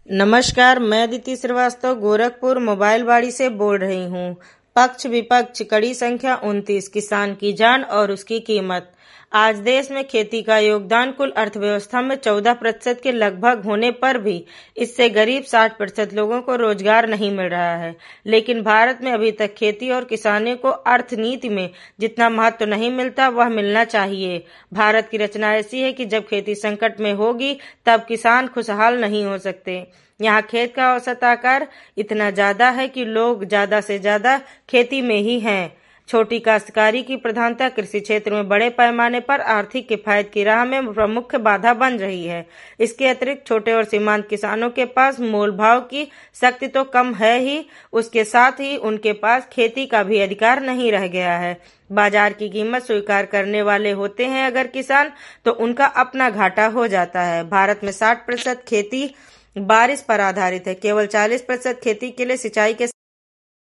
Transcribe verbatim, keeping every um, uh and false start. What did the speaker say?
नमस्कार, मैं अदिति श्रीवास्तव गोरखपुर मोबाइल बाड़ी से बोल रही हूँ। पक्ष विपक्ष कड़ी संख्या उनतीस, किसान की जान और उसकी कीमत। आज देश में खेती का योगदान कुल अर्थव्यवस्था में चौदह प्रतिशत के लगभग होने पर भी इससे गरीब साठ प्रतिशत लोगों को रोजगार नहीं मिल रहा है। लेकिन भारत में अभी तक खेती और किसानों को अर्थनीति में जितना महत्व नहीं मिलता वह मिलना चाहिए। भारत की रचना ऐसी है कि जब खेती संकट में होगी तब किसान खुशहाल नहीं हो सकते। यहाँ खेत का औसत आकार इतना ज्यादा है कि लोग ज्यादा से ज्यादा खेती में ही हैं। छोटी काश्तकारी की प्रधानता कृषि क्षेत्र में बड़े पैमाने पर आर्थिक किफायत की राह में प्रमुख बाधा बन रही है। इसके अतिरिक्त छोटे और सीमांत किसानों के पास मोल भाव की शक्ति तो कम है ही, उसके साथ ही उनके पास खेती का भी अधिकार नहीं रह गया है। बाजार की कीमत स्वीकार करने वाले होते हैं अगर किसान, तो उनका अपना घाटा हो जाता है। भारत में साठ प्रतिशत खेती बारिश पर आधारित है। केवल चालीस प्रतिशत खेती के लिए सिंचाई के